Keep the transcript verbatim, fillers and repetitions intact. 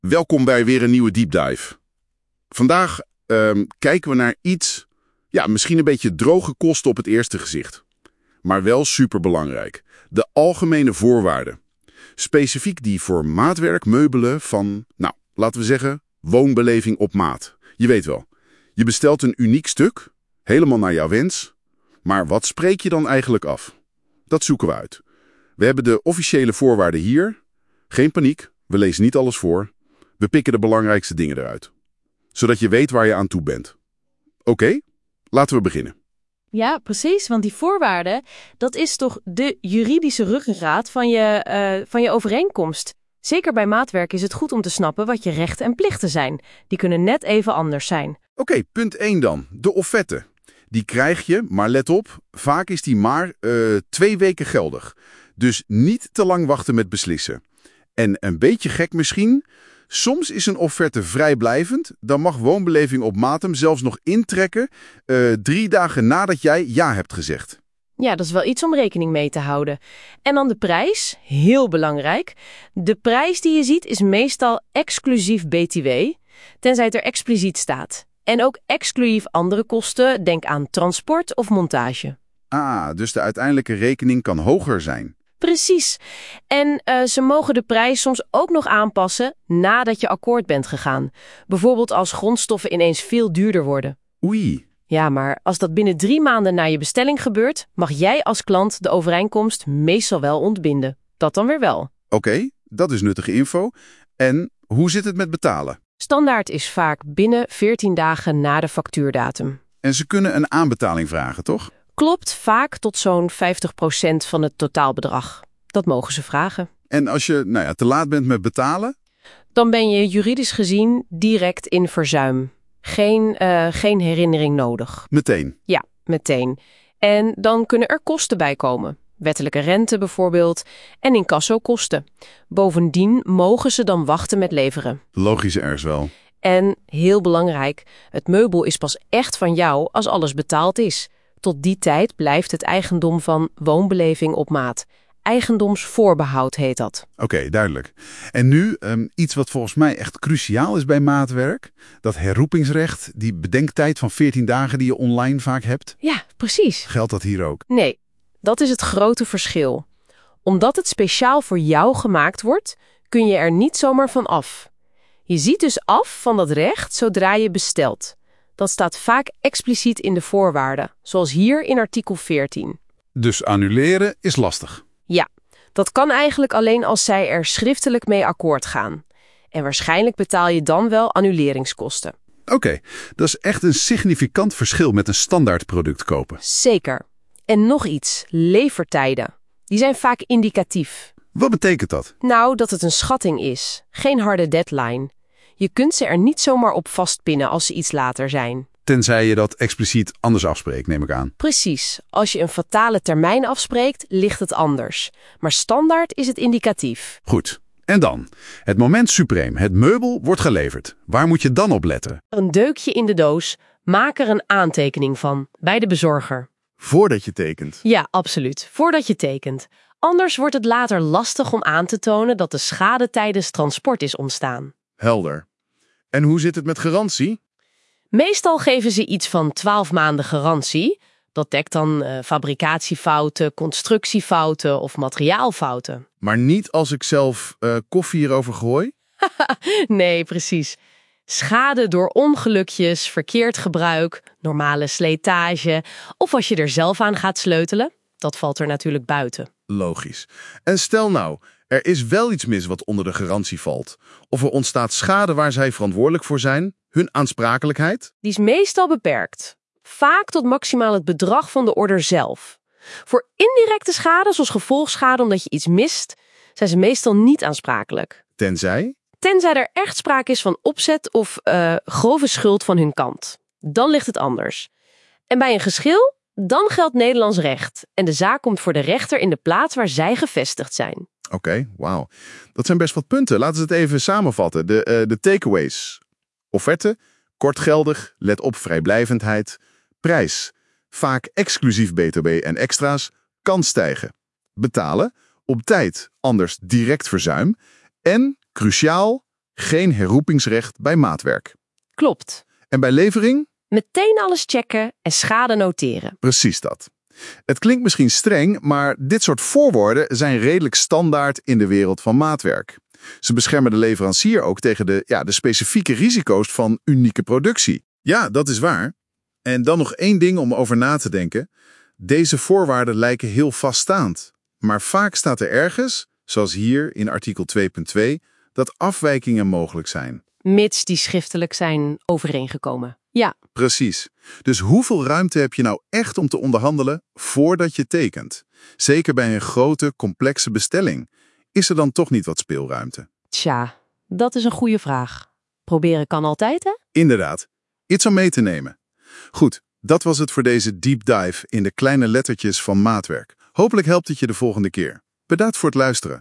Welkom bij weer een nieuwe Deep Dive. Vandaag um, kijken we naar iets, ja, misschien een beetje droge kosten op het eerste gezicht. Maar wel superbelangrijk. De algemene voorwaarden. Specifiek die voor maatwerk, meubelen van, nou, laten we zeggen, woonbeleving op maat. Je weet wel, je bestelt een uniek stuk, helemaal naar jouw wens. Maar wat spreek je dan eigenlijk af? Dat zoeken we uit. We hebben de officiële voorwaarden hier. Geen paniek, we lezen niet alles voor. We pikken de belangrijkste dingen eruit. Zodat je weet waar je aan toe bent. Oké, okay, laten we beginnen. Ja, precies, want die voorwaarden, dat is toch de juridische ruggengraat van je, uh, van je overeenkomst. Zeker bij maatwerk is het goed om te snappen wat je rechten en plichten zijn. Die kunnen net even anders zijn. Oké, okay, punt één dan. De offerte. Die krijg je, maar let op, vaak is die maar uh, twee weken geldig. Dus niet te lang wachten met beslissen. En een beetje gek misschien, soms is een offerte vrijblijvend. Dan mag woonbeleving op maat hem zelfs nog intrekken uh, drie dagen nadat jij ja hebt gezegd. Ja, dat is wel iets om rekening mee te houden. En dan de prijs, heel belangrijk. De prijs die je ziet is meestal exclusief B T W, tenzij het er expliciet staat. En ook exclusief andere kosten, denk aan transport of montage. Ah, dus de uiteindelijke rekening kan hoger zijn. Precies. En uh, ze mogen de prijs soms ook nog aanpassen nadat je akkoord bent gegaan. Bijvoorbeeld als grondstoffen ineens veel duurder worden. Oei. Ja, maar als dat binnen drie maanden na je bestelling gebeurt, mag jij als klant de overeenkomst meestal wel ontbinden. Dat dan weer wel. Oké, okay, dat is nuttige info. En hoe zit het met betalen? Standaard is vaak binnen veertien dagen na de factuurdatum. En ze kunnen een aanbetaling vragen, toch? Klopt, vaak tot zo'n vijftig procent van het totaalbedrag. Dat mogen ze vragen. En als je nou ja, te laat bent met betalen? Dan ben je juridisch gezien direct in verzuim. Geen, uh, geen herinnering nodig. Meteen? Ja, meteen. En dan kunnen er kosten bij komen. Wettelijke rente bijvoorbeeld. En incassokosten. Bovendien mogen ze dan wachten met leveren. Logisch ergens wel. En heel belangrijk, het meubel is pas echt van jou als alles betaald is. Tot die tijd blijft het eigendom van woonbeleving op maat. Eigendomsvoorbehoud heet dat. Oké, okay, duidelijk. En nu um, iets wat volgens mij echt cruciaal is bij maatwerk. Dat herroepingsrecht, die bedenktijd van veertien dagen die je online vaak hebt. Ja, precies. Geldt dat hier ook? Nee, dat is het grote verschil. Omdat het speciaal voor jou gemaakt wordt, kun je er niet zomaar van af. Je ziet dus af van dat recht zodra je bestelt. Dat staat vaak expliciet in de voorwaarden, zoals hier in artikel veertien. Dus annuleren is lastig? Ja, dat kan eigenlijk alleen als zij er schriftelijk mee akkoord gaan. En waarschijnlijk betaal je dan wel annuleringskosten. Oké, okay, dat is echt een significant verschil met een standaard product kopen. Zeker. En nog iets, levertijden. Die zijn vaak indicatief. Wat betekent dat? Nou, dat het een schatting is, geen harde deadline. Je kunt ze er niet zomaar op vastpinnen als ze iets later zijn. Tenzij je dat expliciet anders afspreekt, neem ik aan. Precies. Als je een fatale termijn afspreekt, ligt het anders. Maar standaard is het indicatief. Goed. En dan? Het moment supreem. Het meubel wordt geleverd. Waar moet je dan op letten? Een deukje in de doos. Maak er een aantekening van. Bij de bezorger. Voordat je tekent? Ja, absoluut. Voordat je tekent. Anders wordt het later lastig om aan te tonen dat de schade tijdens transport is ontstaan. Helder. En hoe zit het met garantie? Meestal geven ze iets van twaalf maanden garantie. Dat dekt dan uh, fabricatiefouten, constructiefouten of materiaalfouten. Maar niet als ik zelf uh, koffie hierover gooi? Nee, precies. Schade door ongelukjes, verkeerd gebruik, normale slijtage of als je er zelf aan gaat sleutelen, dat valt er natuurlijk buiten. Logisch. En stel nou, er is wel iets mis wat onder de garantie valt. Of er ontstaat schade waar zij verantwoordelijk voor zijn, hun aansprakelijkheid? Die is meestal beperkt. Vaak tot maximaal het bedrag van de order zelf. Voor indirecte schade, zoals gevolgschade omdat je iets mist, zijn ze meestal niet aansprakelijk. Tenzij? Tenzij er echt sprake is van opzet of uh, grove schuld van hun kant. Dan ligt het anders. En bij een geschil, dan geldt Nederlands recht. En de zaak komt voor de rechter in de plaats waar zij gevestigd zijn. Oké, okay, wauw. Dat zijn best wat punten. Laten we het even samenvatten. De, uh, de takeaways. Offerte, kort geldig, let op vrijblijvendheid. Prijs, vaak exclusief B T W en extra's, kan stijgen. Betalen, op tijd, anders direct verzuim. En, cruciaal, geen herroepingsrecht bij maatwerk. Klopt. En bij levering? Meteen alles checken en schade noteren. Precies dat. Het klinkt misschien streng, maar dit soort voorwoorden zijn redelijk standaard in de wereld van maatwerk. Ze beschermen de leverancier ook tegen de, ja, de specifieke risico's van unieke productie. Ja, dat is waar. En dan nog één ding om over na te denken. Deze voorwaarden lijken heel vaststaand. Maar vaak staat er ergens, zoals hier in artikel twee punt twee, dat afwijkingen mogelijk zijn. Mits die schriftelijk zijn overeengekomen. Ja. Precies. Dus hoeveel ruimte heb je nou echt om te onderhandelen voordat je tekent? Zeker bij een grote, complexe bestelling. Is er dan toch niet wat speelruimte? Tja, dat is een goede vraag. Proberen kan altijd, hè? Inderdaad. Iets om mee te nemen. Goed, dat was het voor deze deep dive in de kleine lettertjes van maatwerk. Hopelijk helpt het je de volgende keer. Bedankt voor het luisteren.